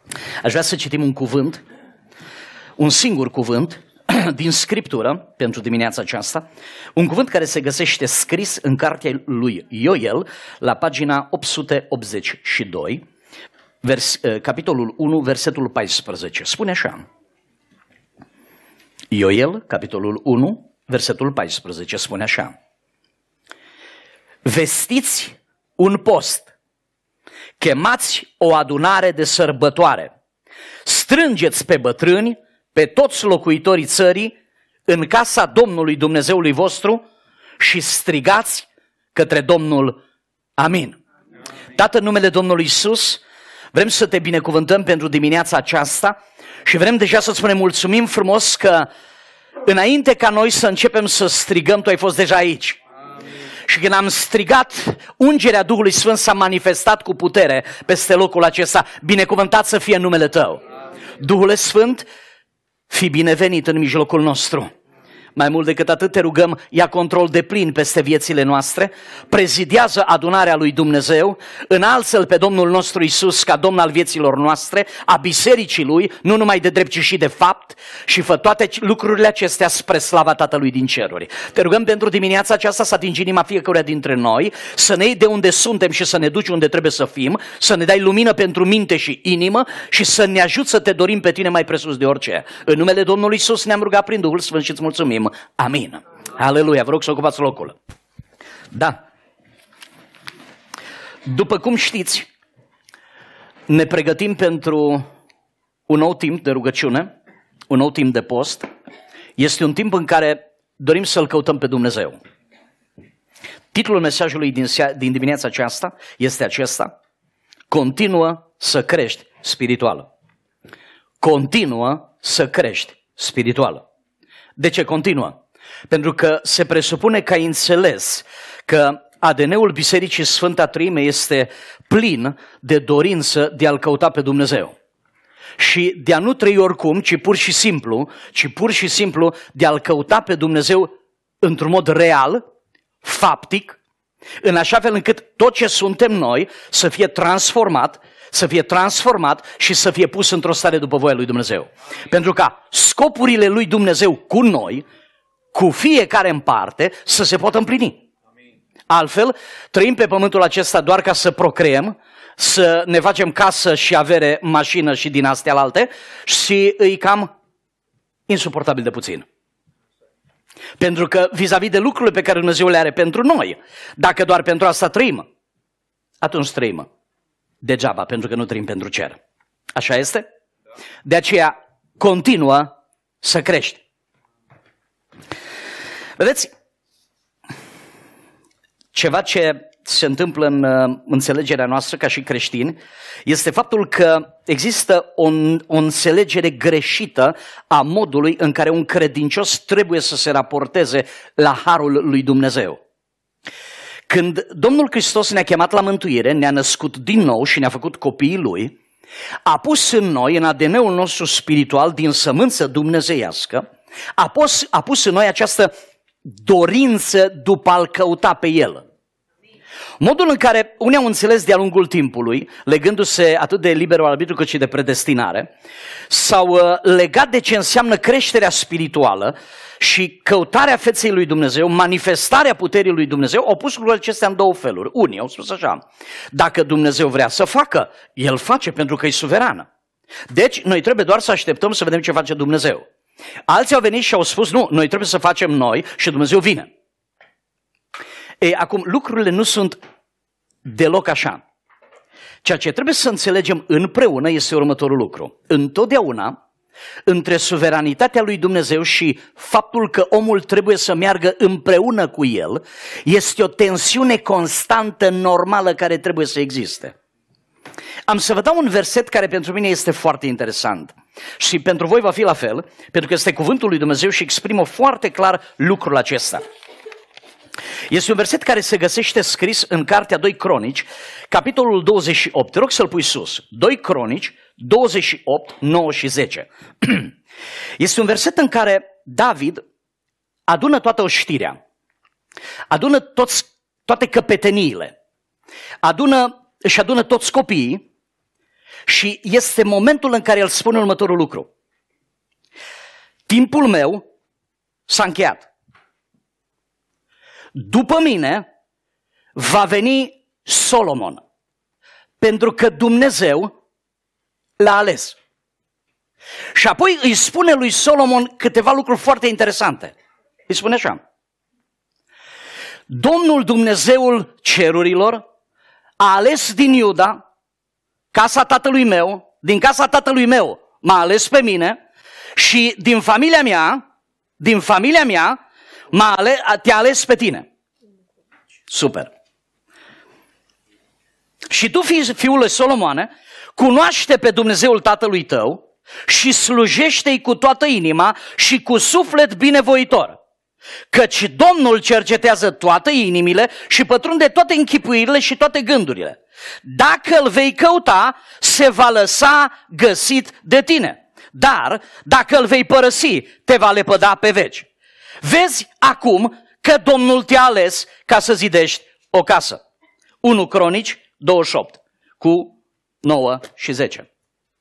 Aș vrea să citim un cuvânt, un singur cuvânt din Scriptură pentru dimineața aceasta, un cuvânt care se găsește scris în cartea lui Ioel la pagina 882, capitolul 1, versetul 14. Spune așa. Ioel, capitolul 1, versetul 14, spune așa. Vestiți un post, chemați o adunare de sărbătoare, strângeți pe bătrâni, pe toți locuitorii țării, în casa Domnului Dumnezeului vostru și strigați către Domnul. Amin. Tată, în numele Domnului Iisus, vrem să te binecuvântăm pentru dimineața aceasta și vrem deja să-ți spunem mulțumim frumos că înainte ca noi să începem să strigăm, tu ai fost deja aici. Și când am strigat, ungerea Duhului Sfânt s-a manifestat cu putere peste locul acesta. Binecuvântat să fie numele tău. Duhul Sfânt, fii binevenit în mijlocul nostru. Mai mult decât atât te rugăm, ia control deplin peste viețile noastre, prezidează adunarea lui Dumnezeu, înalță-L pe Domnul nostru Iisus ca Domn al vieților noastre, a bisericii Lui, nu numai de drept, ci și de fapt, și fă toate lucrurile acestea spre slava Tatălui din ceruri. Te rugăm pentru dimineața aceasta să atingi inima fiecăruia dintre noi, să ne iei de unde suntem și să ne duci unde trebuie să fim, să ne dai lumină pentru minte și inimă și să ne ajuți să te dorim pe tine mai presus de orice. În numele Domnului Iisus ne-am rugat prin Duhul Sfânt și îți mulțumim. Amin. Aleluia. Vă rog să ocupați locul. Da. După cum știți, ne pregătim pentru un nou timp de rugăciune, un nou timp de post. Este un timp în care dorim să-L căutăm pe Dumnezeu. Titlul mesajului din dimineața aceasta este acesta: continuă să crești spiritual. Continuă să crești spiritual. De ce continuă? Pentru că se presupune că ai înțeles că ADN-ul Bisericii Sfânta Treime este plin de dorință de a-L căuta pe Dumnezeu. Și de a nu trăi oricum, ci pur și simplu de a-L căuta pe Dumnezeu într-un mod real, faptic, în așa fel încât tot ce suntem noi să fie transformat și să fie pus într-o stare după voia lui Dumnezeu. Pentru ca scopurile lui Dumnezeu cu noi, cu fiecare în parte, să se poată împlini. Altfel, trăim pe pământul acesta doar ca să procreăm, să ne facem casă și avere, mașină și din astea alte și îi cam insuportabil de puțin. Pentru că vis-a-vis de lucrurile pe care Dumnezeu le are pentru noi, dacă doar pentru asta trăim, atunci trăim degeaba, pentru că nu trăim pentru cer. Așa este? De aceea, continuă să crești. Vedeți, ceva ce se întâmplă în înțelegerea noastră ca și creștini este faptul că există o înțelegere greșită a modului în care un credincios trebuie să se raporteze la harul lui Dumnezeu. Când Domnul Hristos ne-a chemat la mântuire, ne-a născut din nou și ne-a făcut copiii Lui, a pus în noi, în ADN-ul nostru spiritual, din sămânță dumnezeiască, a pus în noi această dorință după a-L căuta pe El. Modul în care unii au înțeles de-a lungul timpului, legându-se atât de liberul arbitru cât și de predestinare, s-au legat de ce înseamnă creșterea spirituală și căutarea feței lui Dumnezeu, manifestarea puterii lui Dumnezeu, au pus lucrurile acestea în două feluri. Unii au spus așa: dacă Dumnezeu vrea să facă, El face pentru că e suverană. Deci noi trebuie doar să așteptăm să vedem ce face Dumnezeu. Alții au venit și au spus: nu, noi trebuie să facem noi și Dumnezeu vine. Ei, acum, lucrurile nu sunt deloc așa. Ceea ce trebuie să înțelegem împreună este următorul lucru. Întotdeauna, între suveranitatea lui Dumnezeu și faptul că omul trebuie să meargă împreună cu El, este o tensiune constantă, normală, care trebuie să existe. Am să vă dau un verset care pentru mine este foarte interesant. Și pentru voi va fi la fel, pentru că este cuvântul lui Dumnezeu și exprimă foarte clar lucrul acesta. Este un verset care se găsește scris în cartea 2 Cronici, capitolul 28. Te rog să-l pui sus. 2 Cronici, 28, 9 și 10. Este un verset în care David adună toată oștirea, adună toate căpeteniile, își adună toți copiii Și este momentul în care el spune următorul lucru. Timpul meu s-a încheiat. După mine va veni Solomon, pentru că Dumnezeu l-a ales. Și apoi îi spune lui Solomon câteva lucruri foarte interesante. Îi spune așa. Domnul Dumnezeul cerurilor a ales din Iuda, casa tatălui meu, din casa tatălui meu m-a ales pe mine și din familia mea te-a ales pe tine. Super. Și tu, fiule Solomoane, cunoaște pe Dumnezeul tatălui tău și slujește-i cu toată inima și cu suflet binevoitor. Căci Domnul cercetează toate inimile și pătrunde toate închipuirile și toate gândurile. Dacă îl vei căuta, se va lăsa găsit de tine. Dar dacă îl vei părăsi, te va lepăda pe veci. Vezi acum că Domnul te-a ales ca să zidești o casă. 1 Cronici 28 cu 9 și 10.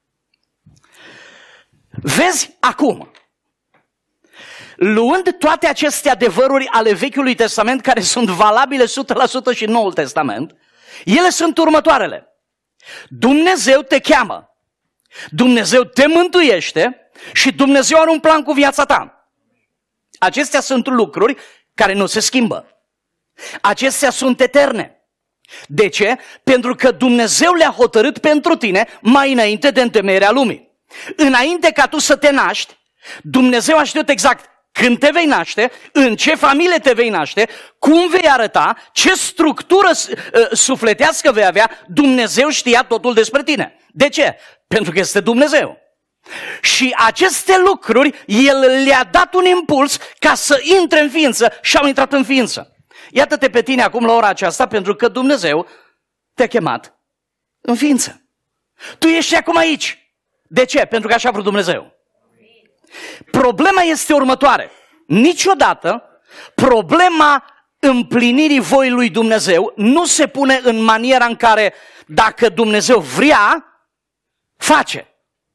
Vezi acum, luând toate aceste adevăruri ale Vechiului Testament, care sunt valabile 100% și în Noul Testament, ele sunt următoarele. Dumnezeu te cheamă, Dumnezeu te mântuiește și Dumnezeu are un plan cu viața ta. Acestea sunt lucruri care nu se schimbă. Acestea sunt eterne. De ce? Pentru că Dumnezeu le-a hotărât pentru tine mai înainte de întemeierea lumii. Înainte ca tu să te naști, Dumnezeu a știut exact când te vei naște, în ce familie te vei naște, cum vei arăta, ce structură sufletească vei avea. Dumnezeu știa totul despre tine. De ce? Pentru că este Dumnezeu. Și aceste lucruri, El le-a dat un impuls ca să intre în ființă și au intrat în ființă. Iată-te pe tine acum la ora aceasta, pentru că Dumnezeu te-a chemat în ființă. Tu ești acum aici. De ce? Pentru că așa a vrut Dumnezeu. Problema este următoare. Niciodată problema împlinirii voii lui Dumnezeu nu se pune în maniera în care dacă Dumnezeu vrea, face.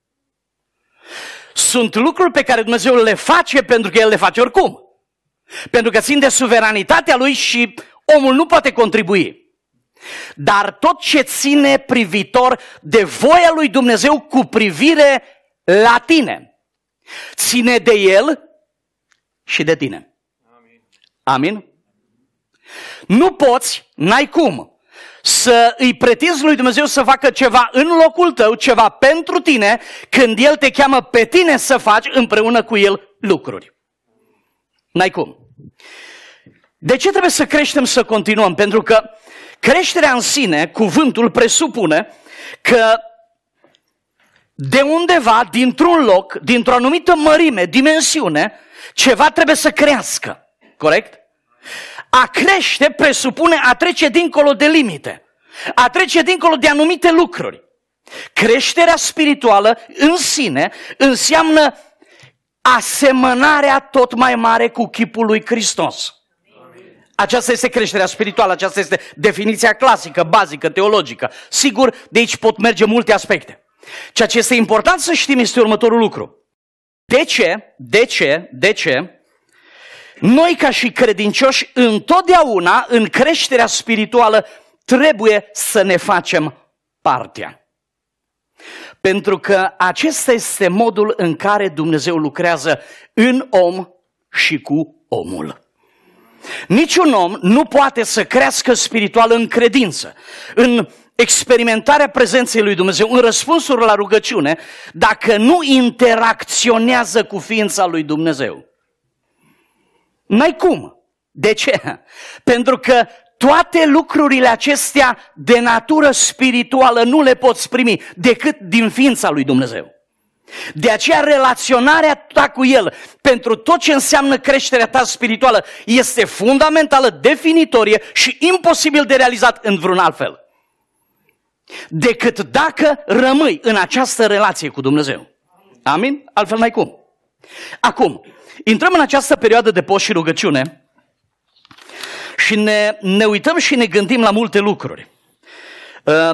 Sunt lucruri pe care Dumnezeu le face pentru că El le face oricum. Pentru că țin de suveranitatea Lui și omul nu poate contribui. Dar tot ce ține privitor de voia lui Dumnezeu cu privire la tine, ține de El și de tine. Amin? Nu poți, n-ai cum, să îi pretinzi lui Dumnezeu să facă ceva în locul tău, ceva pentru tine, când El te cheamă pe tine să faci împreună cu El lucruri. N-ai cum. De ce trebuie să creștem, să continuăm? Pentru că creșterea în sine, cuvântul presupune că de undeva, dintr-un loc, dintr-o anumită mărime, dimensiune, ceva trebuie să crească. Corect? A crește presupune a trece dincolo de limite. A trece dincolo de anumite lucruri. Creșterea spirituală în sine înseamnă asemănarea tot mai mare cu chipul lui Hristos. Aceasta este creșterea spirituală, aceasta este definiția clasică, bazică, teologică. Sigur, de aici pot merge multe aspecte. Ceea ce este important să știm este următorul lucru. De ce? Noi ca și credincioși întotdeauna în creșterea spirituală trebuie să ne facem partea. Pentru că acesta este modul în care Dumnezeu lucrează în om și cu omul. Niciun om nu poate să crească spiritual în credință, în experimentarea prezenței lui Dumnezeu, în răspunsuri la rugăciune, dacă nu interacționează cu ființa lui Dumnezeu. N-ai cum. De ce? Pentru că toate lucrurile acestea de natură spirituală nu le poți primi decât din ființa lui Dumnezeu. De aceea relaționarea ta cu El pentru tot ce înseamnă creșterea ta spirituală este fundamentală, definitorie și imposibil de realizat în vreun alt fel. Decât dacă rămâi în această relație cu Dumnezeu. Amin? Altfel n-ai cum. Acum, intrăm în această perioadă de post și rugăciune și ne uităm și ne gândim la multe lucruri.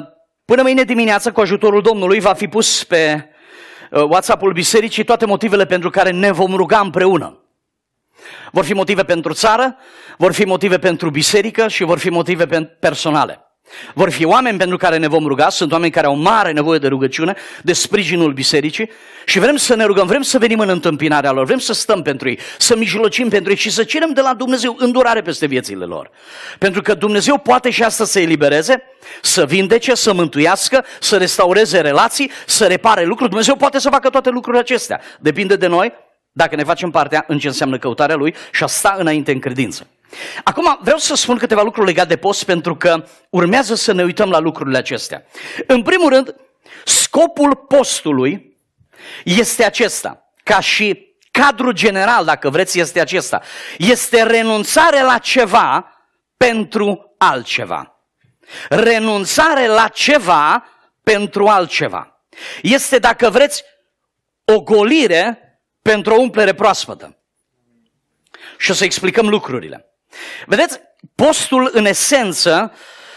Până mâine dimineață, cu ajutorul Domnului, va fi pus pe WhatsApp-ul bisericii toate motivele pentru care ne vom ruga împreună. Vor fi motive pentru țară, vor fi motive pentru biserică și vor fi motive personale. Vor fi oameni pentru care ne vom ruga, sunt oameni care au mare nevoie de rugăciune, de sprijinul bisericii și vrem să ne rugăm, vrem să venim în întâmpinarea lor, vrem să stăm pentru ei, să mijlocim pentru ei și să cerem de la Dumnezeu îndurare peste viețile lor. Pentru că Dumnezeu poate și asta să elibereze, să vindece, să mântuiască, să restaureze relații, să repare lucruri. Dumnezeu poate să facă toate lucrurile acestea. Depinde de noi dacă ne facem partea în ce înseamnă căutarea Lui și a sta înainte în credință. Acum vreau să spun câteva lucruri legate de post pentru că urmează să ne uităm la lucrurile acestea. În primul rând, scopul postului este acesta, ca și cadru general, dacă vreți, este acesta. Este renunțare la ceva pentru altceva. Renunțare la ceva pentru altceva. Este, dacă vreți, o golire pentru o umplere proaspătă. Și o să explicăm lucrurile. Vedeți, postul în esență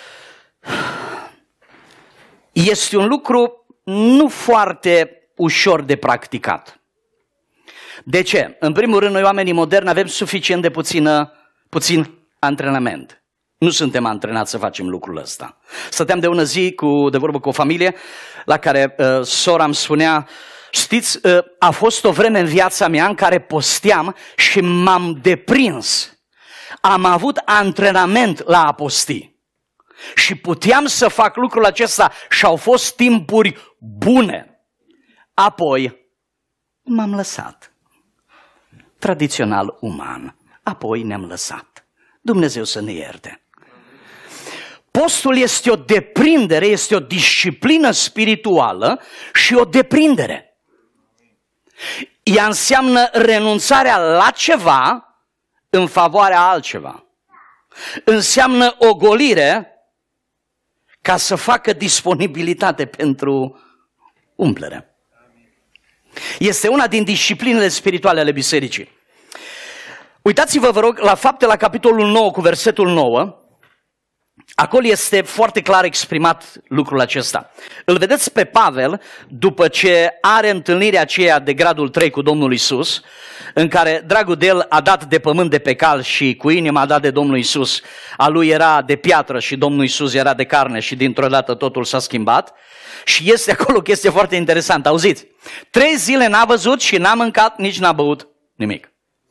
este un lucru nu foarte ușor de practicat. De ce? În primul rând, noi oamenii moderni avem suficient de puțin antrenament. Nu suntem antrenați să facem lucrul ăsta. Stăteam de ună zi de vorbă cu o familie la care sora îmi spunea: știți, a fost o vreme în viața mea în care posteam și m-am deprins. Am avut antrenament la a posti. Și puteam să fac lucrul acesta și au fost timpuri bune. Apoi m-am lăsat. Tradițional uman. Apoi ne-am lăsat. Dumnezeu să ne ierte. Postul este o deprindere, este o disciplină spirituală și o deprindere. Ea înseamnă renunțarea la ceva în favoarea altceva. Înseamnă ogolire ca să facă disponibilitate pentru umplere. Este una din disciplinele spirituale ale bisericii. Uitați-vă, vă rog, la Fapte, la capitolul 9, cu versetul 9. Acolo este foarte clar exprimat lucrul acesta. Îl vedeți pe Pavel, după ce are întâlnirea aceea de gradul 3 cu Domnul Iisus, în care dragul de el a dat de pământ de pe cal și cu inima a dat de Domnul Iisus. A lui era de piatră și Domnul Iisus era de carne și dintr-o dată totul s-a schimbat. Și este acolo o chestie foarte interesantă. Auziți, 3 zile n-a văzut și n-a mâncat, nici n-a băut nimic.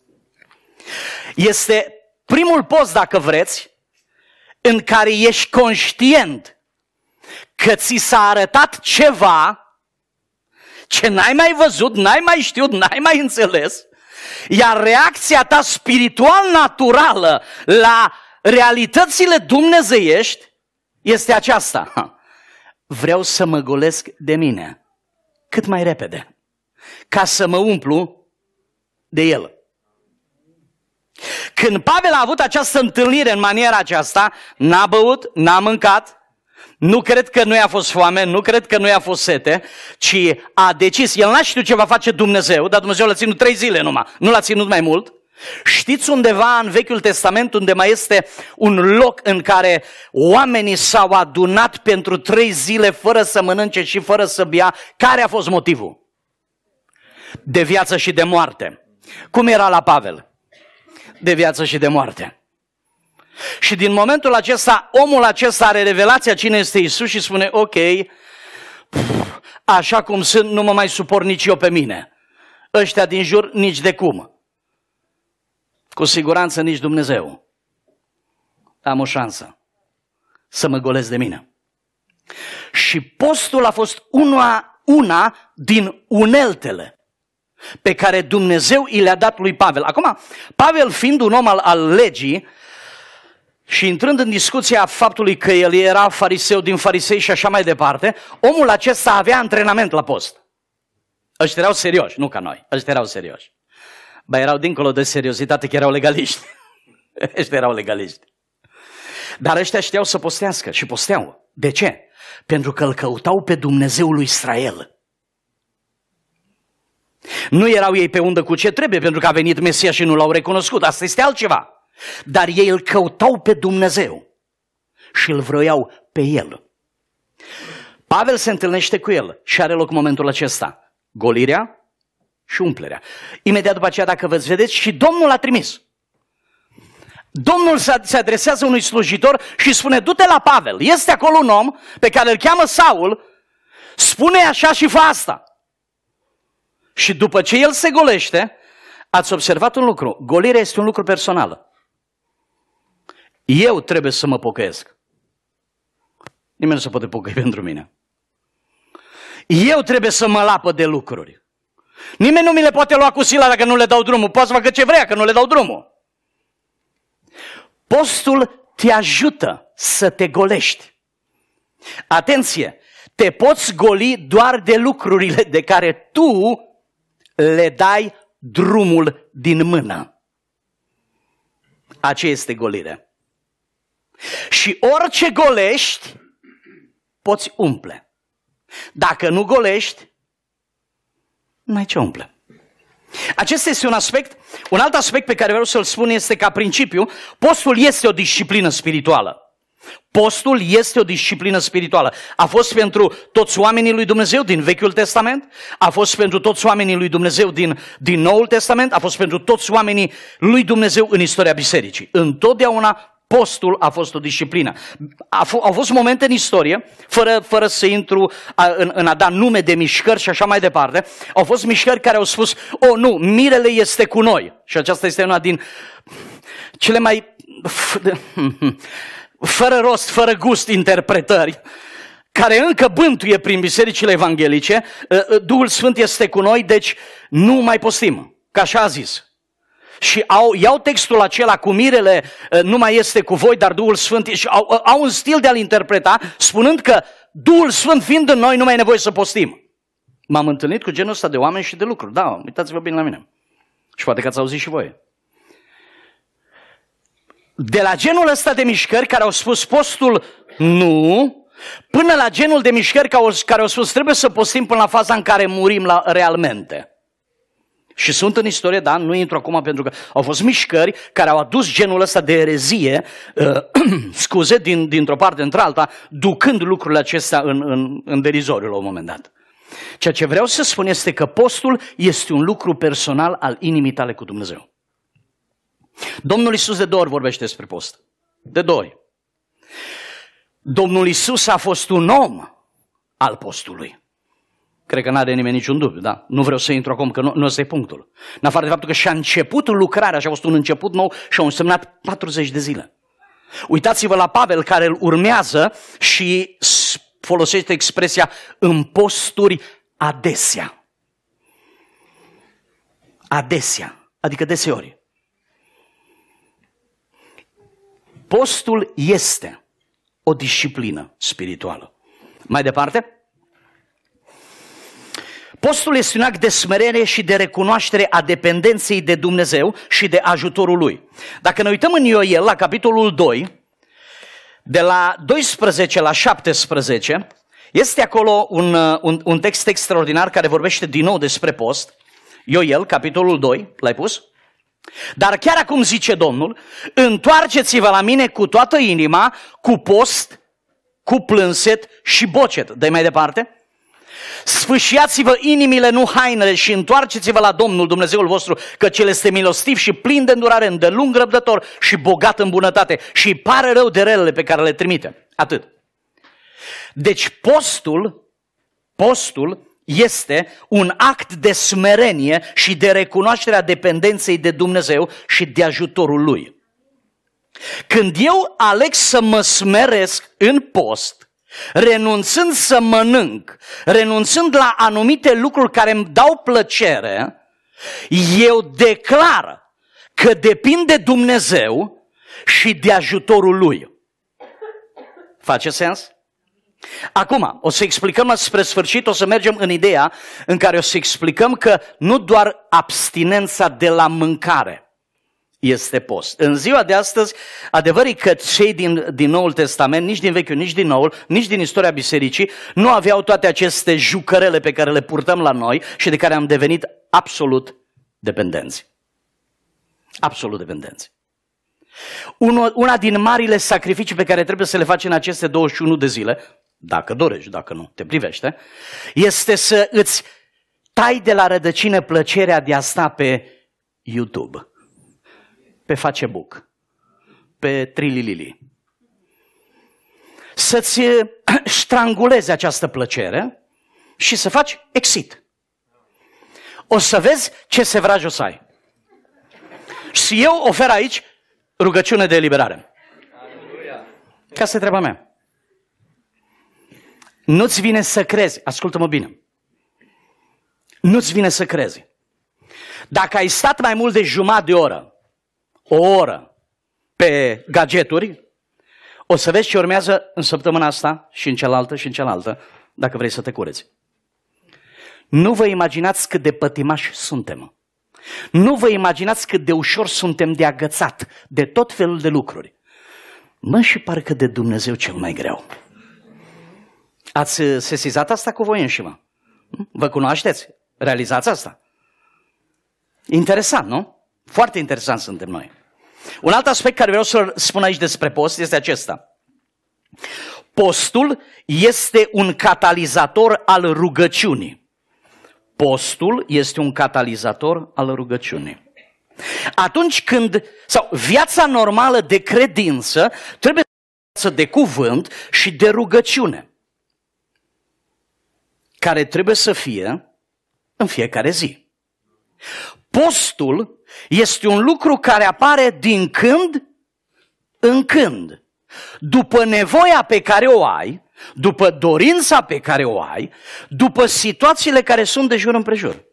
Este primul post, dacă vreți, în care ești conștient că ți s-a arătat ceva ce n-ai mai văzut, n-ai mai știut, n-ai mai înțeles, iar reacția ta spiritual naturală la realitățile dumnezeiești este aceasta: vreau să mă golesc de mine cât mai repede, ca să mă umplu de el. Când Pavel a avut această întâlnire în maniera aceasta, n-a băut, n-a mâncat, nu cred că nu i-a fost foame, nu cred că nu i-a fost sete, ci a decis, el n-a știut ce va face Dumnezeu, dar Dumnezeu l-a ținut 3 zile numai, nu l-a ținut mai mult. Știți undeva în Vechiul Testament unde mai este un loc în care oamenii s-au adunat pentru 3 zile fără să mănânce și fără să bea? Care a fost motivul? De viață și de moarte. Cum era la Pavel? De viață și de moarte. Și din momentul acesta, omul acesta are revelația cine este Iisus și spune: ok, așa cum sunt, nu mă mai suport nici eu pe mine. Ăștia din jur, nici de cum. Cu siguranță nici Dumnezeu. Am o șansă să mă golesc de mine. Și postul a fost una din uneltele pe care Dumnezeu i le-a dat lui Pavel. Acum, Pavel fiind un om al legii și intrând în discuția faptului că el era fariseu din farisei și așa mai departe, omul acesta avea antrenament la post. Ăștia erau serioși, nu ca noi, ăștia erau serioși. Ba, erau dincolo de seriozitate, că erau legaliști. Ăștia erau legaliști. Dar ăștia știau să postească și posteau. De ce? Pentru că îl căutau pe Dumnezeul lui Israel. Nu erau ei pe undă cu ce trebuie, pentru că a venit Mesia și nu l-au recunoscut. Asta este altceva. Dar ei îl căutau pe Dumnezeu și îl vroiau pe El. Pavel se întâlnește cu el și are loc momentul acesta. Golirea și umplerea. Imediat după aceea, dacă veți vedeți, și Domnul a trimis. Domnul se adresează unui slujitor și spune, du-te la Pavel, este acolo un om pe care îl cheamă Saul, spune așa și fă asta. Și după ce el se golește, ați observat un lucru, golirea este un lucru personal. Eu trebuie să mă pocăiesc. Nimeni nu se poate pocăi pentru mine. Eu trebuie să mă lapă de lucruri. Nimeni nu mi le poate lua cu sila dacă nu le dau drumul. Poate să facă ce vrea, că nu le dau drumul. Postul te ajută să te golești. Atenție! Te poți goli doar de lucrurile de care tu le dai drumul din mână. Aceea este golire. Și orice golești, poți umple. Dacă nu golești, n-ai ce umple. Acesta este un aspect. Un alt aspect pe care vreau să-l spun este ca principiu, postul este o disciplină spirituală. Postul este o disciplină spirituală. A fost pentru toți oamenii lui Dumnezeu din Vechiul Testament, a fost pentru toți oamenii lui Dumnezeu din Noul Testament, a fost pentru toți oamenii lui Dumnezeu în istoria bisericii. Întotdeauna postul a fost o disciplină. Au fost momente în istorie, fără să intru în a da nume de mișcări și așa mai departe, au fost mișcări care au spus, nu, mirele este cu noi. Și aceasta este una din cele mai fără rost, fără gust interpretări, care încă bântuie prin bisericile evanghelice. Duhul Sfânt este cu noi, deci nu mai postim, că așa a zis. Și iau textul acela cu mirele, nu mai este cu voi, dar Duhul Sfânt, și au un stil de a-l interpreta, spunând că Duhul Sfânt fiind în noi, nu mai e nevoie să postim. M-am întâlnit cu genul ăsta de oameni și de lucruri. Da, uitați-vă bine la mine. Și poate că ați auzit și voi. De la genul ăsta de mișcări care au spus postul nu, până la genul de mișcări care au spus trebuie să postim până la faza în care murim realmente. Și sunt în istorie, da, nu intru acum pentru că au fost mișcări care au adus genul ăsta de erezie, scuze, dintr-o parte într-alta, ducând lucrurile acestea în derizoriu la un moment dat. Ceea ce vreau să spun este că postul este un lucru personal al inimii tale cu Dumnezeu. Domnul Iisus de 2 ori vorbește despre post. De 2 ori. Domnul Iisus a fost un om al postului. Cred că n-are nimeni niciun dubiu, da? Nu vreau să intru acum, că nu ăsta e punctul. În afară de faptul că și-a început lucrarea și a fost un început nou și au însemnat 40 de zile. Uitați-vă la Pavel care îl urmează și folosește expresia în posturi adesea. Adesea, adică deseori. Postul este o disciplină spirituală. Mai departe, postul este un act de smerenie și de recunoaștere a dependenței de Dumnezeu și de ajutorul Lui. Dacă ne uităm în Ioel, la capitolul 2, de la 12 la 17, este acolo un text extraordinar care vorbește din nou despre post. Ioel, capitolul 2, l-ai pus? Dar chiar acum zice Domnul, întoarceți-vă la mine cu toată inima, cu post, cu plânset și bocet. Dă-i mai departe. Sfâșiați-vă inimile, nu hainele, și întoarceți-vă la Domnul Dumnezeul vostru, că cel este milostiv și plin de îndurare, îndelung răbdător și bogat în bunătate și îi pare rău de relele pe care le trimite. Atât. Deci postul este un act de smerenie și de recunoaștere a dependenței de Dumnezeu și de ajutorul Lui. Când eu aleg să mă smeresc în post, renunțând să mănânc, renunțând la anumite lucruri care îmi dau plăcere, eu declar că depind de Dumnezeu și de ajutorul Lui. Face sens? Acum, o să explicăm spre sfârșit, o să mergem în ideea în care o să explicăm că nu doar abstinența de la mâncare este post. În ziua de astăzi, adevărul că cei din Noul Testament, nici din Vechiul, nici din Noul, nici din istoria bisericii, nu aveau toate aceste jucărele pe care le purtăm la noi și de care am devenit absolut dependenți. Absolut dependenți. Una din marile sacrificii pe care trebuie să le faci în aceste 21 de zile, dacă dorești, dacă nu te privește, este să îți tai de la rădăcină plăcerea de a sta pe YouTube, pe Facebook, pe Trililili. Să-ți strangulezi această plăcere și să faci exit. O să vezi ce sevraj o să ai. Și eu ofer aici rugăciune de eliberare. Ca să treaba mea. Nu-ți vine să crezi, ascultă-mă bine, nu-ți vine să crezi. Dacă ai stat mai mult de jumătate de oră, o oră, pe gadgeturi, o să vezi ce urmează în săptămâna asta și în cealaltă și în cealaltă, dacă vrei să te cureți. Nu vă imaginați cât de pătimași suntem. Nu vă imaginați cât de ușor suntem de agățat de tot felul de lucruri. Mă, și parcă de Dumnezeu cel mai greu. Ați sesizat asta cu voi înșivă? Vă cunoașteți? Realizați asta? Interesant, nu? Foarte interesant suntem noi. Un alt aspect care vreau să spun aici despre post este acesta. Postul este un catalizator al rugăciunii. Postul este un catalizator al rugăciunii. Atunci când, sau viața normală de credință trebuie să de cuvânt și de rugăciune, care trebuie să fie în fiecare zi. Postul este un lucru care apare din când în când, după nevoia pe care o ai, după dorința pe care o ai, după situațiile care sunt de jur împrejur.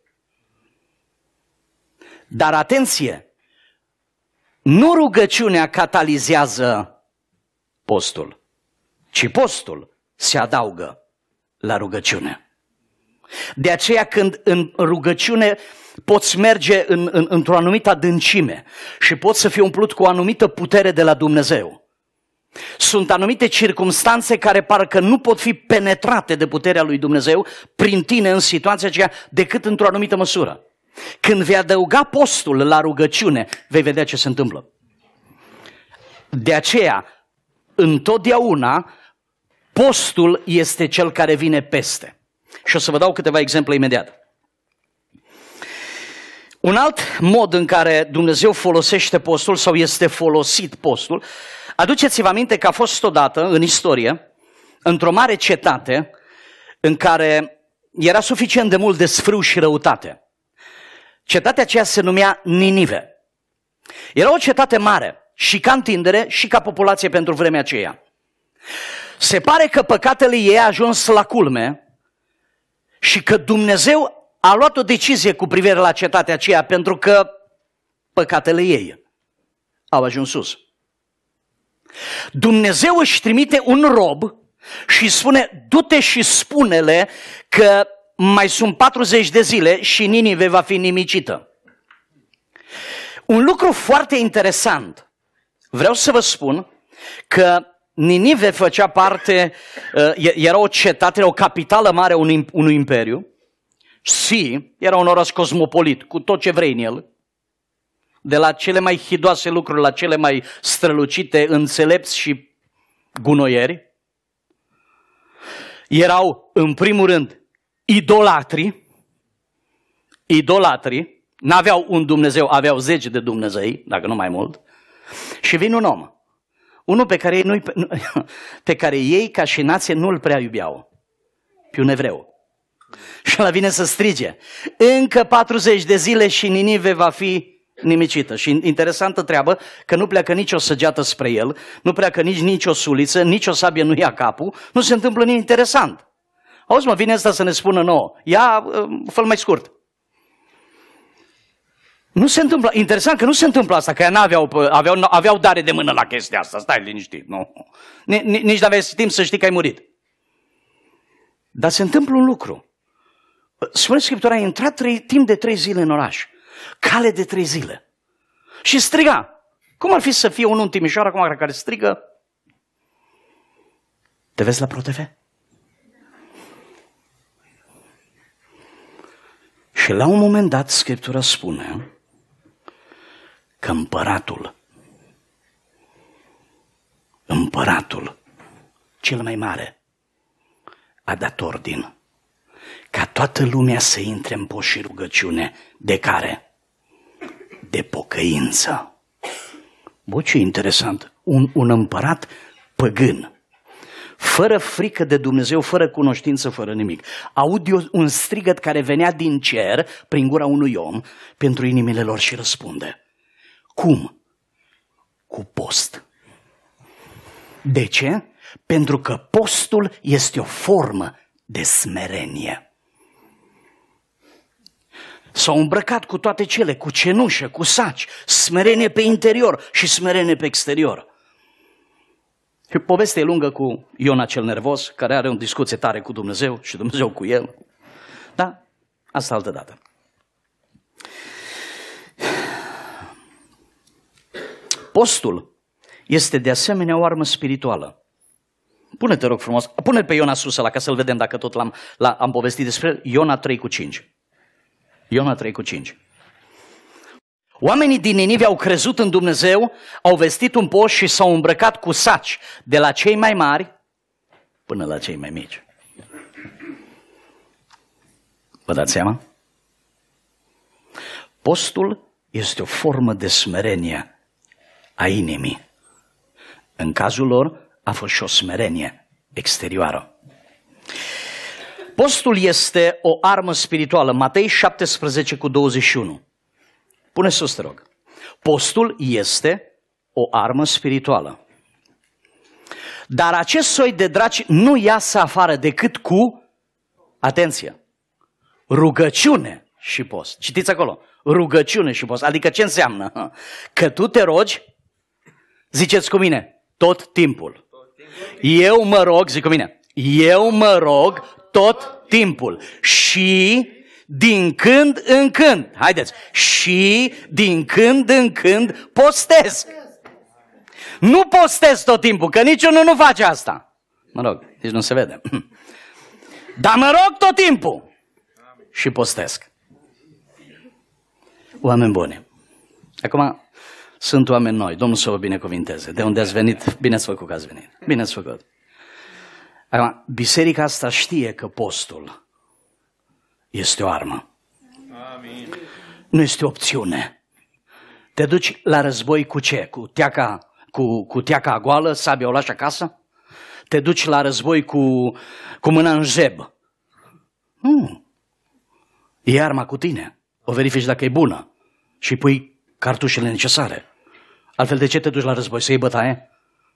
Dar atenție, nu rugăciunea catalizează postul, ci postul se adaugă la rugăciune. De aceea când în rugăciune poți merge într-o anumită adâncime și poți să fii umplut cu o anumită putere de la Dumnezeu. Sunt anumite circumstanțe care parcă nu pot fi penetrate de puterea lui Dumnezeu prin tine în situația aceea decât într-o anumită măsură. Când vei adăuga postul la rugăciune, vei vedea ce se întâmplă. De aceea, întotdeauna, postul este cel care vine peste. Și o să vă dau câteva exemple imediat. Un alt mod în care Dumnezeu folosește postul sau este folosit postul, aduceți-vă aminte că a fost odată în istorie, într-o mare cetate în care era suficient de mult desfrâu și răutate. Cetatea aceea se numea Ninive. Era o cetate mare și ca întindere și ca populație pentru vremea aceea. Se pare că păcatele ei a ajuns la culme și că Dumnezeu a luat o decizie cu privire la cetatea aceea pentru că păcatele ei au ajuns sus. Dumnezeu își trimite un rob și spune, du-te și spune-le că mai sunt 40 de zile și Ninive va fi nimicită. Un lucru foarte interesant, vreau să vă spun că Ninive făcea parte, era o cetate, o capitală mare unui imperiu și era un oraș cosmopolit, cu tot ce vrei în el, de la cele mai hidoase lucruri la cele mai strălucite, înțelepți și gunoieri. Erau, în primul rând, idolatri, n-aveau un Dumnezeu, aveau 10 de Dumnezei, dacă nu mai mult, și vine un om. Unul pe care ei, ca și nație, nu-l prea iubeau. Pe un evreu. Și ăla vine să strige. Încă 40 de zile și Ninive va fi nimicită. Și interesantă treabă că nu pleacă nicio săgeată spre el, nu pleacă nici o suliță, nici o sabie nu ia capul, nu se întâmplă nimic interesant. Auzi mă, vine asta să ne spună nouă. Ia, fă-l mai scurt. Nu se întâmplă, interesant că nu se întâmplă asta, că aveau dare de mână la chestia asta, stai liniștit, nu. Nici n-aveai timp să știi că ai murit. Dar se întâmplă un lucru. Spune Scriptura, a intrat timp de 3 zile în oraș, cale de 3 zile și striga. Cum ar fi să fie unul în Timișoara acum care strigă? Te vezi la ProTV? Și la un moment dat Scriptura spune că împăratul cel mai mare a dat ordin ca toată lumea să intre în post și rugăciune. De care? De pocăință. Bă, ce interesant. Un împărat păgân, fără frică de Dumnezeu, fără cunoștință, fără nimic. Aud eu un strigăt care venea din cer prin gura unui om pentru inimile lor și răspunde. Cum? Cu post. De ce? Pentru că postul este o formă de smerenie. S-au îmbrăcat cu toate cele, cu cenușă, cu saci, smerenie pe interior și smerenie pe exterior. Povestea e lungă cu Iona cel nervos, care are o discuție tare cu Dumnezeu și Dumnezeu cu el. Da? Asta altă dată. Postul este de asemenea o armă spirituală. Pune-te, rog frumos, pune pe Iona sus ăla ca să-l vedem dacă tot am povestit despre el. Iona 3:5. Iona 3:5. Oamenii din Ninive au crezut în Dumnezeu, au vestit un post și s-au îmbrăcat cu saci, de la cei mai mari până la cei mai mici. Vă dați seama? Postul este o formă de smerenie a inimii. În cazul lor a fost și o smerenie exterioară. Postul este o armă spirituală. Matei 17:21. Pune sus, te rog. Postul este o armă spirituală. Dar acest soi de draci nu iasă afară decât cu, atenție, rugăciune și post. Citiți acolo, rugăciune și post. Adică ce înseamnă? Că tu te rogi, ziceți cu mine, tot timpul. Eu mă rog, zic cu mine, eu mă rog tot timpul și din când în când, haideți, și din când în când postez. Nu postez tot timpul, că niciunul nu face asta. Mă rog, nici nu se vede. Dar mă rog tot timpul și postesc. Oameni buni. Acum sunt oameni noi, Domnul să vă binecuvinteze. De unde ați venit, bine ați făcut că ați venit. Bine ați făcut. Acum, biserica asta știe că postul este o armă. Amin. Nu este o opțiune. Te duci la război cu ce? Cu teaca goală, sabia o lași acasă? Te duci la război cu mâna în jeb? Nu. E arma cu tine. O verifici dacă e bună și pui cartușele necesare. Altfel, de ce te duci la război? Să iei bătaie?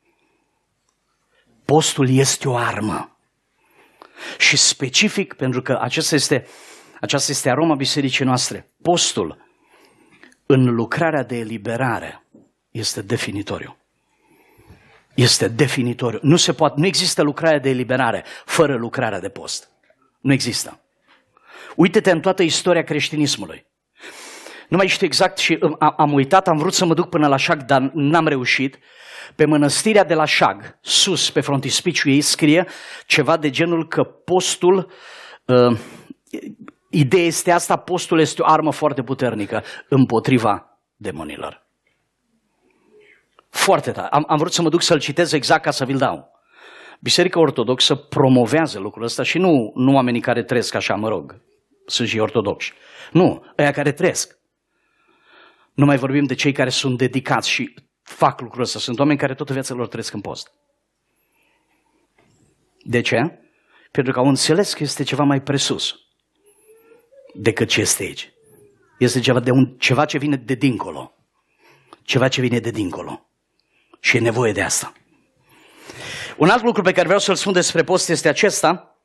Postul este o armă. Și specific, pentru că aceasta este aroma bisericii noastre, postul în lucrarea de eliberare este definitoriu. Este definitoriu. Nu există lucrarea de eliberare fără lucrarea de post. Nu există. Uite-te în toată istoria creștinismului. Nu mai știu exact și am uitat, am vrut să mă duc până la Șag, dar n-am reușit. Pe mănăstirea de la Șag, sus, pe frontispiciul ei, scrie ceva de genul că postul, ideea este asta, postul este o armă foarte puternică împotriva demonilor. Foarte tare. Am vrut să mă duc să-l citez exact ca să vi-l dau. Biserica Ortodoxă promovează lucrul ăsta și nu oamenii care trăiesc așa, mă rog, sunt și ortodoxi. Nu, ăia care trăiesc. Nu mai vorbim de cei care sunt dedicați și fac lucrul ăsta. Sunt oameni care toată viața lor trăiesc în post. De ce? Pentru că au înțeles că este ceva mai presus decât ce este aici. Este ceva ce vine de dincolo. Ceva ce vine de dincolo. Și e nevoie de asta. Un alt lucru pe care vreau să-l spun despre post este acesta.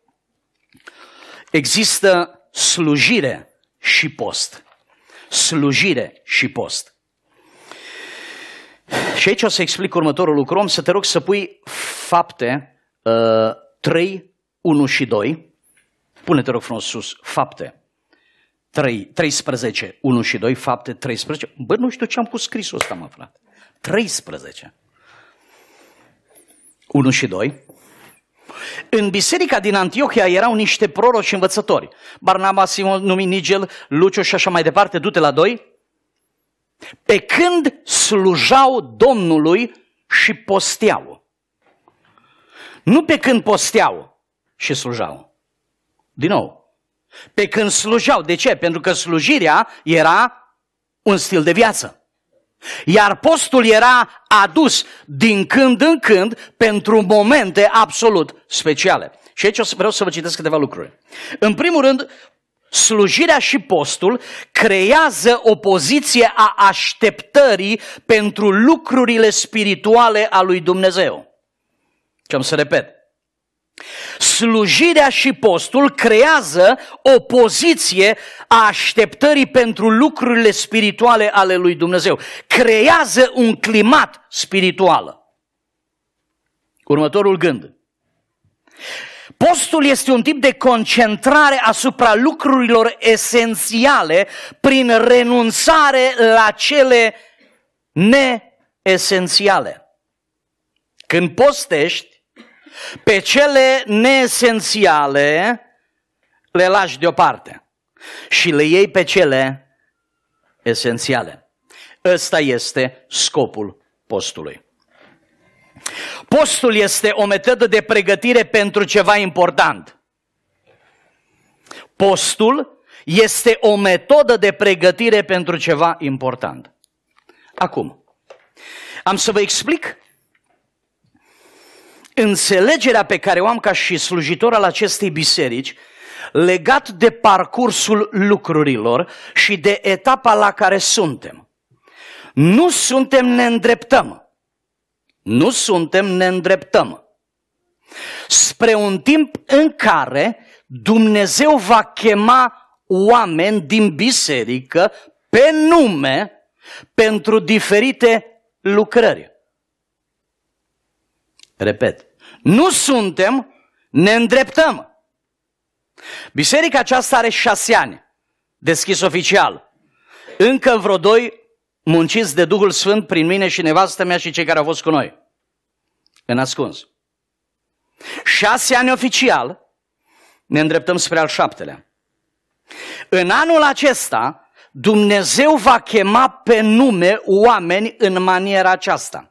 Există slujire și post. Slujire și post. Și aici o să explic următorul lucru. Om să te rog să pui Fapte 3, 1 și 2. Pune-te rog frumos sus. Fapte 13, 1 și 2. Fapte 13. Bă, nu știu ce am pus scrisul ăsta, mă, frate. 13. 1 și 2. În biserica din Antiohia erau niște proroci și învățători. Barnaba, Simon, numit Nigel, Luciu și așa mai departe, du-te la 2. Pe când slujau Domnului și posteau. Nu pe când posteau, și slujau. Din nou, pe când slujau. De ce? Pentru că slujirea era un stil de viață. Iar postul era adus din când în când pentru momente absolut speciale. Și aici vreau să vă citesc câteva lucruri. În primul rând, slujirea și postul creează o poziție a așteptării pentru lucrurile spirituale a lui Dumnezeu. Și am să repet. Slujirea și postul creează o poziție a așteptării pentru lucrurile spirituale ale lui Dumnezeu. Creează un climat spiritual. Următorul gând. Postul este un tip de concentrare asupra lucrurilor esențiale prin renunțare la cele neesențiale. Când postești, pe cele neesențiale le lași deoparte și le iei pe cele esențiale. Ăsta este scopul postului. Postul este o metodă de pregătire pentru ceva important. Postul este o metodă de pregătire pentru ceva important. Acum, am să vă explic înțelegerea pe care o am ca și slujitor al acestei biserici legat de parcursul lucrurilor și de etapa la care suntem. Nu suntem, ne îndreptăm. Nu suntem, ne îndreptăm spre un timp în care Dumnezeu va chema oameni din biserică pe nume pentru diferite lucrări. Repet, nu suntem, ne îndreptăm. Biserica aceasta are 6 ani, deschis oficial. Încă vreo 2 munciți de Duhul Sfânt prin mine și nevastă mea și cei care au fost cu noi. În ascuns. 6 ani oficial, ne îndreptăm spre al 7-lea. În anul acesta, Dumnezeu va chema pe nume oameni în maniera aceasta.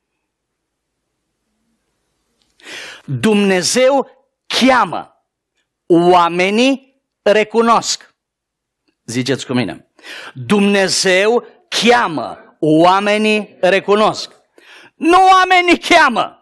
Dumnezeu cheamă, oamenii recunosc. Ziceți cu mine. Dumnezeu cheamă, oamenii recunosc. Nu oamenii cheamă.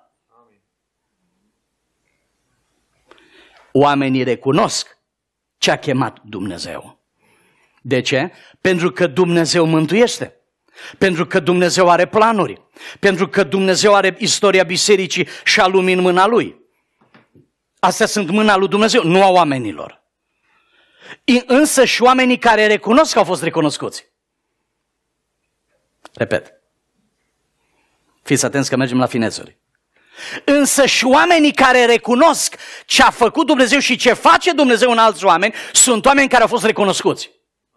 Oamenii recunosc ce a chemat Dumnezeu. De ce? Pentru că Dumnezeu mântuiește. Pentru că Dumnezeu are planuri. Pentru că Dumnezeu are istoria bisericii și a lumii în mâna Lui. Astea sunt mâna lui Dumnezeu, nu a oamenilor. Însă și oamenii care recunosc au fost recunoscuți. Repet. Fiți atenți că mergem la finețuri. Însă și oamenii care recunosc ce a făcut Dumnezeu și ce face Dumnezeu în alți oameni, sunt oameni care au fost recunoscuți.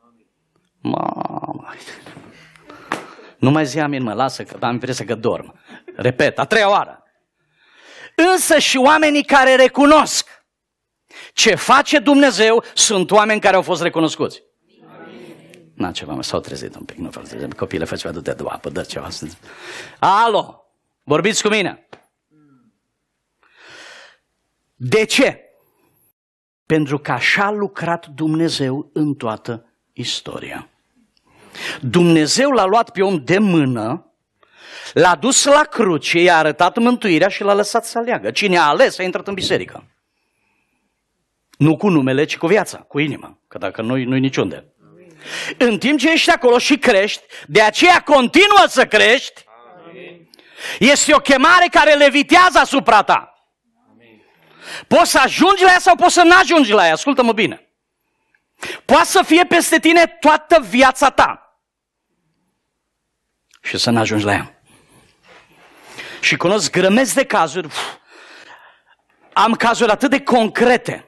Mamă. Nu mai zi amin, mă, lasă, că am impresia că dorm. Repet, a 3-a oară. Însă și oamenii care recunosc ce face Dumnezeu, sunt oameni care au fost recunoscuți. Na, ceva, mă, s-au trezit un pic, nu fac trezit. Copiile, fă ceva, du-te de apă, dă ceva. Alo, vorbiți cu mine. De ce? Pentru că așa a lucrat Dumnezeu în toată istoria. Dumnezeu l-a luat pe om de mână, l-a dus la cruce, i-a arătat mântuirea și l-a lăsat să aleagă. Cine a ales a intrat în biserică. Nu cu numele, ci cu viața, cu inima, că dacă nu-i niciunde. În timp ce ești acolo și crești, de aceea continuă să crești, este o chemare care levitează asupra ta. Poți să ajungi la ea sau poți să nu ajungi la ea, ascultă-mă bine. Poate să fie peste tine toată viața ta și să nu ajungi la ea. Și cunosc grămezi de cazuri, am cazuri atât de concrete,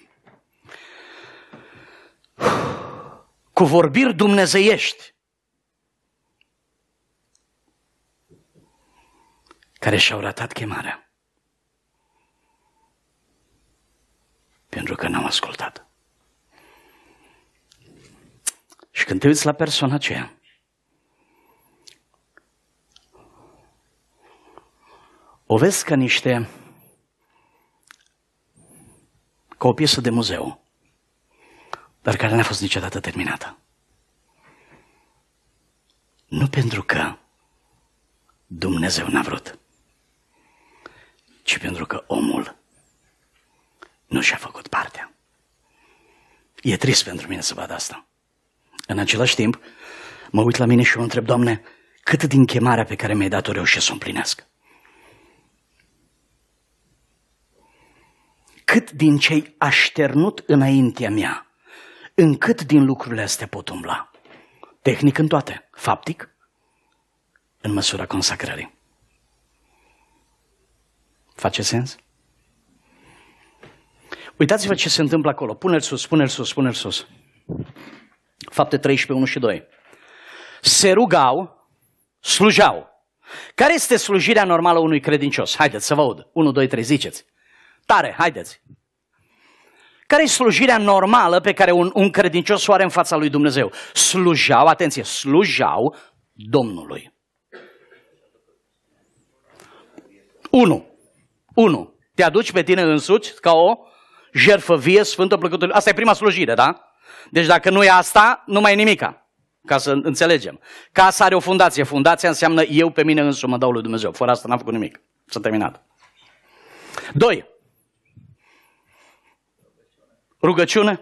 cu vorbiri dumnezeiești, care și-au ratat chemarea. Pentru că n-am ascultat. Și când te uiți la persoana aceea, o vezi ca niște ca o piesă de muzeu, dar care n-a fost niciodată terminată. Nu pentru că Dumnezeu n-a vrut, ci pentru că omul nu și-a făcut partea. E trist pentru mine să văd asta. În același timp, mă uit la mine și mă întreb, Doamne, cât din chemarea pe care mi-ai dat-o reușesc să o împlinesc? Cât din ce-ai așternut înaintea mea, încât din lucrurile astea pot umbla? Tehnic în toate, faptic, în măsura consacrării. Face sens? Uitați-vă ce se întâmplă acolo. Pune-l sus, pune-l sus, pune-l sus. Fapte 13, 1 și 2. Se rugau, slujeau. Care este slujirea normală unui credincios? Haideți să vă aud. 1, 2, 3, ziceți. Tare, haideți. Care e slujirea normală pe care un credincios o are în fața lui Dumnezeu? Slujeau, atenție, slujeau Domnului. 1. Te aduci pe tine însuți ca o jertfă vie, sfântă, plăcută. Asta e prima slujire, da? Deci dacă nu e asta, nu mai e nimica. Ca să înțelegem. Casa are o fundație. Fundația înseamnă eu pe mine însumi mă dau lui Dumnezeu. Fără asta n-am făcut nimic. S-a terminat. 2. Rugăciune?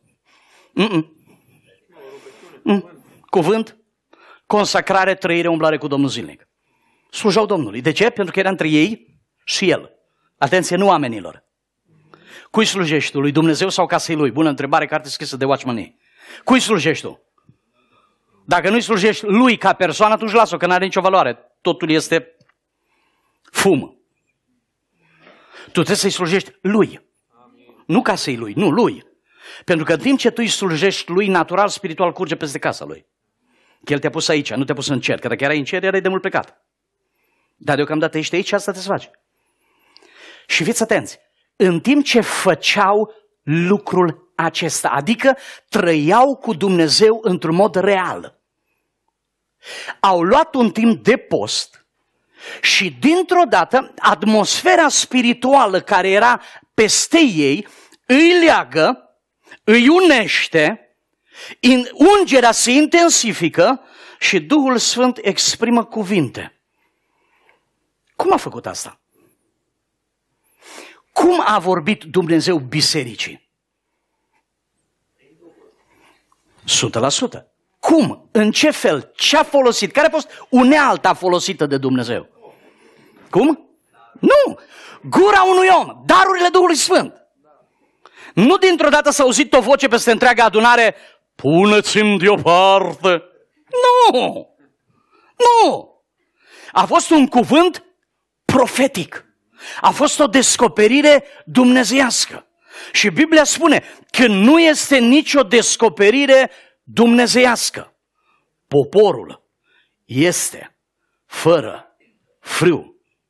Cuvânt? Consacrare, trăire, umblare cu Domnul zilnic. Slujau Domnului. De ce? Pentru că era între ei și El. Atenție, nu oamenilor. Cui slujești tu? Lui Dumnezeu sau casei Lui? Bună întrebare, carte scrisă de Watchman. Cui slujești tu? Dacă nu-i slujești Lui ca persoană, atunci lasă-o, că nu are nicio valoare. Totul este fum. Tu trebuie să-i slujești Lui. Nu casei Lui, nu Lui. Pentru că în timp ce tu îi slujești Lui, natural, spiritual, curge peste casa Lui. Că El te-a pus aici, nu te-a pus în cer. Că dacă erai în cer, erai de mult plecat. Dar deocamdată ești aici, asta te să faci. Și fiți atenți, în timp ce făceau lucrul acesta, adică trăiau cu Dumnezeu într-un mod real, au luat un timp de post și dintr-o dată atmosfera spirituală care era peste ei îi leagă, îi unește, ungerea se intensifică și Duhul Sfânt exprimă cuvinte. Cum a făcut asta? Cum a vorbit Dumnezeu bisericii? 100%. Cum? În ce fel? Ce a folosit? Care a fost unealta folosită de Dumnezeu? Cum? Nu! Gura unui om, darurile Duhului Sfânt. Nu dintr-o dată s-a auzit o voce peste întreaga adunare, puneți-mi deoparte. Nu! Nu! A fost un cuvânt profetic. A fost o descoperire dumnezeiască. Și Biblia spune că nu este nicio descoperire dumnezeiască. Poporul este fără frâu.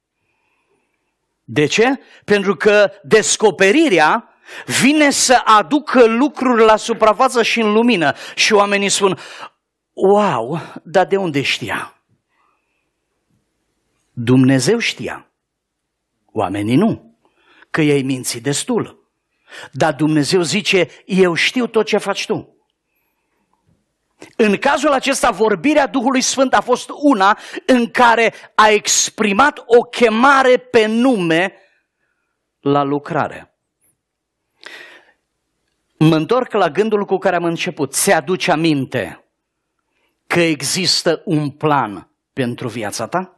De ce? Pentru că descoperirea vine să aducă lucruri la suprafață și în lumină. Și oamenii spun, wow, dar de unde știa? Dumnezeu știa. Oamenii nu, că i-ai mințit destul. Dar Dumnezeu zice, eu știu tot ce faci tu. În cazul acesta, vorbirea Duhului Sfânt a fost una în care a exprimat o chemare pe nume la lucrare. Mă întorc la gândul cu care am început. Se aduce aminte că există un plan pentru viața ta?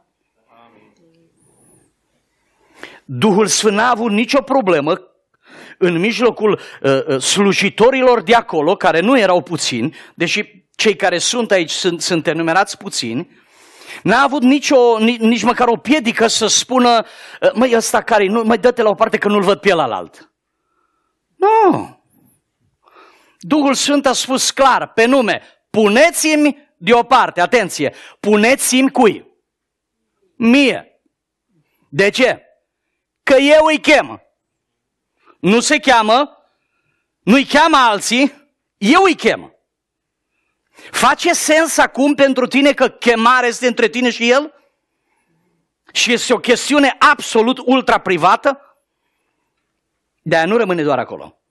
Duhul Sfânt n-a avut nicio problemă în mijlocul slujitorilor de acolo, care nu erau puțini, deși cei care sunt aici sunt enumerați puțini, n-a avut nici măcar o piedică să spună, măi, ăsta care-i, măi, dă-te la o parte că nu-l văd pe ălalt. Nu. Duhul Sfânt a spus clar, pe nume, puneți-mi deoparte, atenție, puneți-mi cui? Mie. De ce? Că eu îi chem. Nu se cheamă, nu-i cheamă alții, eu îi chem. Face sens acum pentru tine că chemarea este între tine și El? Și este o chestiune absolut ultra privată? De-aia nu rămâne doar acolo.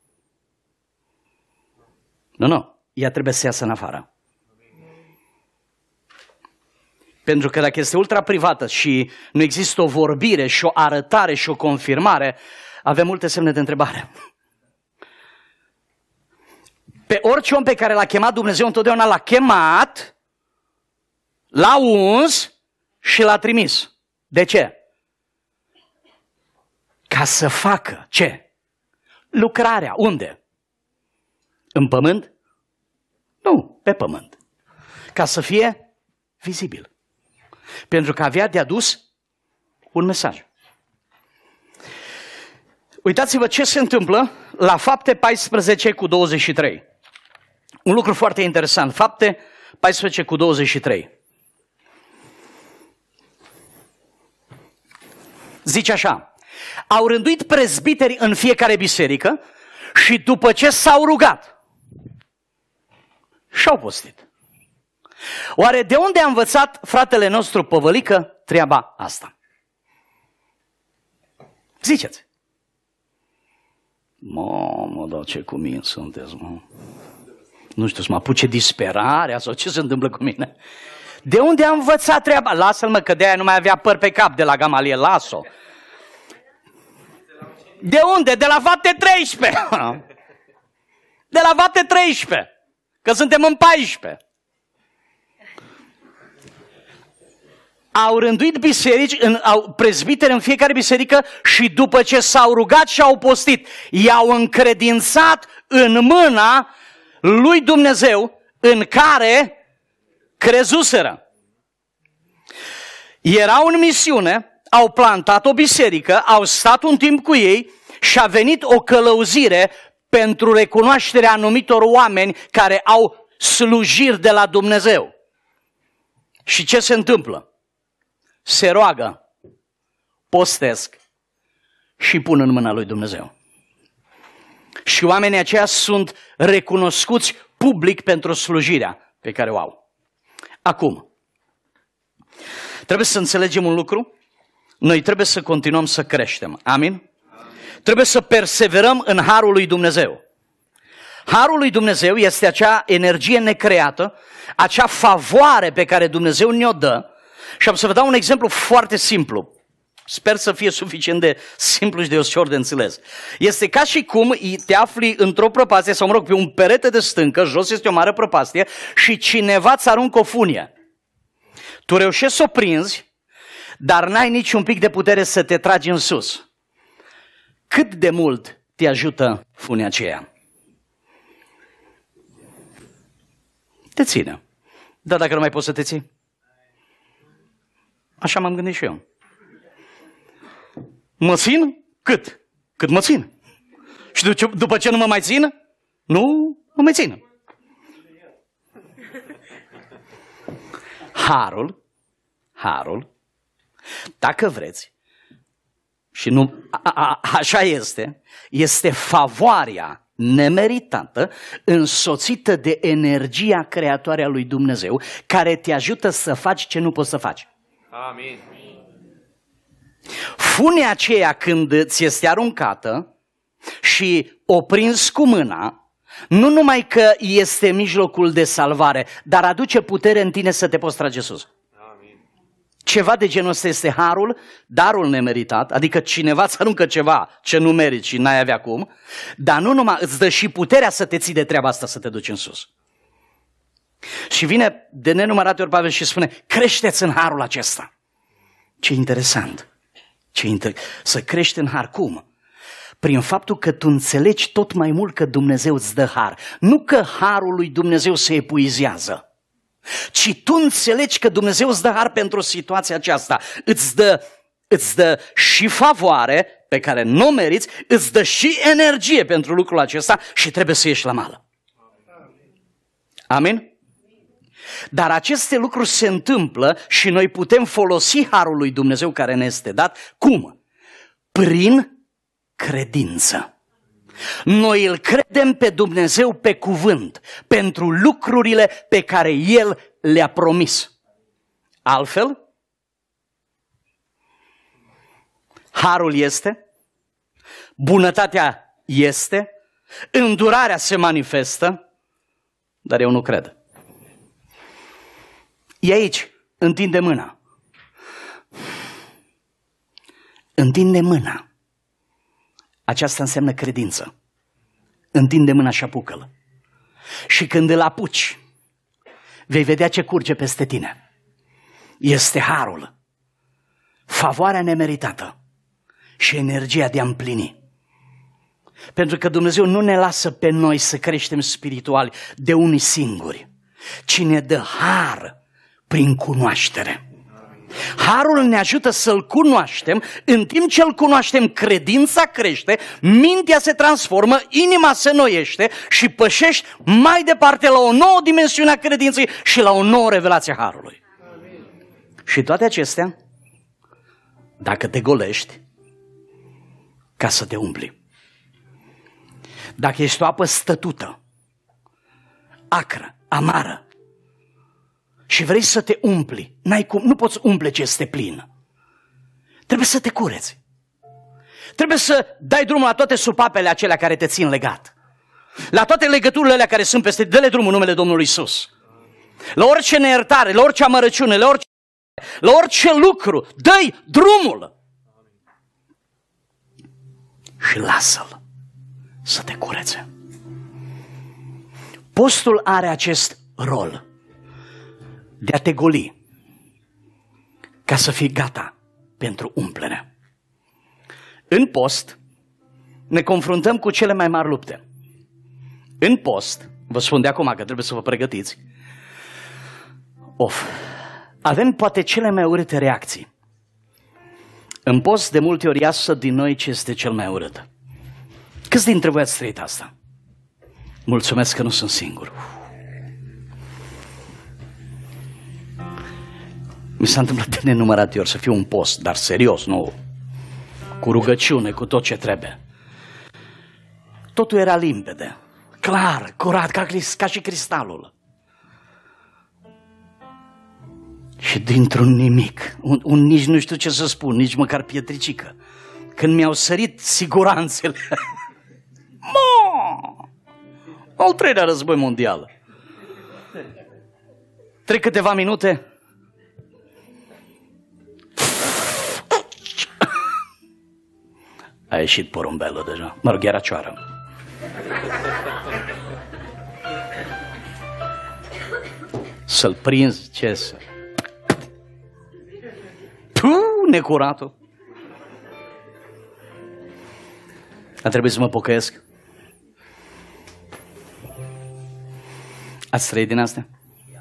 Nu. Ea trebuie să iasă în afară. Pentru că dacă este ultra privată și nu există o vorbire și o arătare și o confirmare, avem multe semne de întrebare. Pe orice om pe care l-a chemat Dumnezeu, întotdeauna l-a chemat, l-a uns și l-a trimis. De ce? Ca să facă ce? Lucrarea. Unde? În pământ? Nu, pe pământ. Ca să fie vizibil. Pentru că avea de adus un mesaj. Uitați-vă ce se întâmplă la Fapte 14 cu 23. Un lucru foarte interesant. Fapte 14 cu 23. Zice așa: au rânduit prezbiteri în fiecare biserică și după ce s-au rugat și-au postit. Oare de unde a învățat fratele nostru Păvălică treaba asta? Ziceți. Mamă, dar ce cumini sunteți, mă. Nu știu, să mă apuce disperarea sau ce se întâmplă cu mine. De unde a învățat treaba? Lasă-l, mă, că de aia nu mai avea păr pe cap de la Gamaliel, las-o. De unde? De la Fapte 13. De la Fapte 13. Că suntem în 14. Au rânduit biserici, prezbiteri în fiecare biserică și după ce s-au rugat și au postit, i-au încredințat în mâna lui Dumnezeu în care crezuseră. Erau în misiune, au plantat o biserică, au stat un timp cu ei și a venit o călăuzire pentru recunoașterea anumitor oameni care au slujiri de la Dumnezeu. Și ce se întâmplă? Se roagă, postesc și pun în mâna lui Dumnezeu. Și oamenii aceia sunt recunoscuți public pentru slujirea pe care o au. Acum, trebuie să înțelegem un lucru. Noi trebuie să continuăm să creștem. Amin? Trebuie să perseverăm în harul lui Dumnezeu. Harul lui Dumnezeu este acea energie necreată, acea favoare pe care Dumnezeu ne-o dă. Și am să vă dau un exemplu foarte simplu. Sper să fie suficient de simplu și de ușor de înțeles. Este ca și cum te afli într-o prăpastie, sau mă rog, pe un perete de stâncă, jos este o mare prăpastie și cineva îți aruncă o funie. Tu reușești să o prinzi, dar n-ai niciun pic de putere să te tragi în sus. Cât de mult te ajută funia aceea? Te ține. Dar dacă nu mai poți să te ții? Așa m-am gândit și eu. Mă țin? Cât? Cât mă țin. Și după ce nu mă mai țin? Nu mă mai țin. Harul, dacă vreți, și nu așa este favoarea nemeritată, însoțită de energia creatoare a lui Dumnezeu, care te ajută să faci ce nu poți să faci. Amin. Funia aceea când ți este aruncată și o prinzi cu mâna, nu numai că este mijlocul de salvare, dar aduce putere în tine să te poți trage sus. Amin. Ceva de genul ăsta este harul, darul nemeritat, adică cineva îți aruncă ceva ce nu meriți și n-ai avea cum, dar nu numai, îți dă și puterea să te ții de treaba asta, să te duci în sus. Și vine de nenumărate ori Pavel și spune, creșteți în harul acesta. Ce interesant. Să crești în har. Cum? Prin faptul că tu înțelegi tot mai mult că Dumnezeu îți dă har. Nu că harul lui Dumnezeu se epuizează, ci tu înțelegi că Dumnezeu îți dă har pentru situația aceasta. Îți dă și favoare pe care nu o meriți, îți dă și energie pentru lucrul acesta și trebuie să ieși la mală. Amin? Dar aceste lucruri se întâmplă și noi putem folosi harul lui Dumnezeu care ne este dat. Cum? Prin credință. Noi îl credem pe Dumnezeu pe cuvânt, pentru lucrurile pe care El le-a promis. Altfel, harul este bunătatea este, îndurarea se manifestă, dar eu nu cred. E aici, întinde mâna. Întinde mâna. Aceasta înseamnă credință. Întinde mâna și apucă-l. Și când îl apuci, vei vedea ce curge peste tine. Este harul, favoarea nemeritată și energia de a împlini. Pentru că Dumnezeu nu ne lasă pe noi să creștem spirituali de unii singuri, ci ne dă har prin cunoaștere. Harul ne ajută să-L cunoaștem, în timp ce îl cunoaștem, credința crește, mintea se transformă, inima se noiește și pășești mai departe la o nouă dimensiune a credinței și la o nouă revelație a Harului. Amin. Și toate acestea, dacă te golești, ca să te umpli. Dacă ești o apă stătută, acră, amară, și vrei să te umpli, n-ai cum, nu poți umple ce este plin. Trebuie să te cureți. Trebuie să dai drumul la toate supapele acelea care te țin legat. La toate legăturile alea care sunt peste, dă-le drumul în numele Domnului Iisus. La orice neiertare, la orice amărăciune, la orice lucru, dă-i drumul. Și lasă-l să te curețe. Postul are acest rol de a te goli, ca să fii gata pentru umplere. În post ne confruntăm cu cele mai mari lupte. În post, vă spun de acum că trebuie să vă pregătiți, avem poate cele mai urâte reacții. În post de multe ori iasă din noi ce este cel mai urât. Câți dintre voi ați trăit asta? Mulțumesc că nu sunt singur. Mi s-a întâmplat de nenumărate ori să fiu un post, dar serios, nu cu rugăciune, cu tot ce trebuie. Totul era limpede, clar, curat, ca și cristalul. Și dintr-un nimic, nici nu știu ce să spun, nici măcar pietricică, când mi-au sărit siguranțele, al treilea război mondial. Trec câteva minute, a ieșit porumbelul deja. Mă rog, era cioară. Să-l prinzi, ce să... Necuratul. A trebuit să mă pocăiesc. Ați trăit din astea?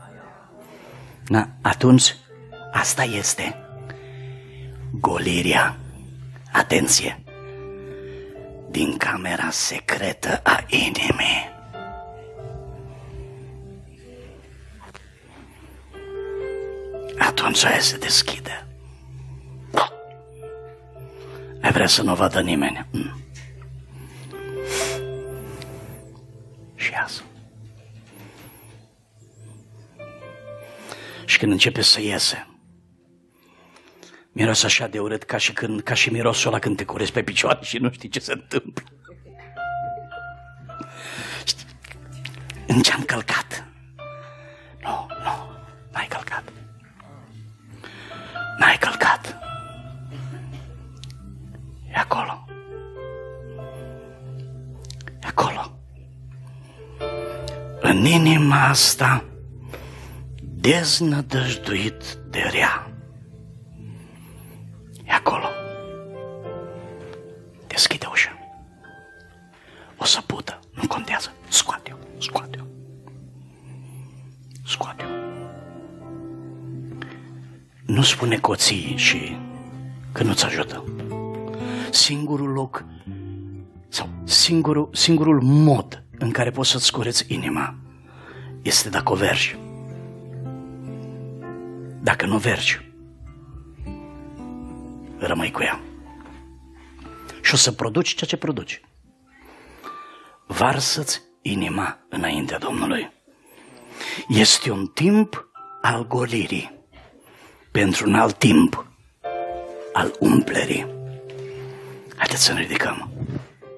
Atunci, asta este golirea. Atenție! Din camera secretă a inimii. Atunci aia se deschide. Ai vrea să nu vadă nimeni. Și iasă. Și când începe să iese, miros așa de urât ca și mirosul ăla când te curezi pe picioare și nu știi ce se întâmplă. În ce-am călcat? Nu, n-ai călcat. N-ai călcat. E acolo. E acolo. În inima asta deznădăjduit de rea. E acolo. Deschide ușa. O săpută, nu contează. Scoate-o. Nu spune coții și că nu-ți ajută. Singurul loc sau singurul mod în care poți să-ți cureți inima este dacă o vergi. Dacă nu vergi, rămâi cu ea. Și o să produci ceea ce produci. Varsă-ți inima înaintea Domnului. Este un timp al golirii pentru un alt timp al umplerii. Haideți să ne ridicăm.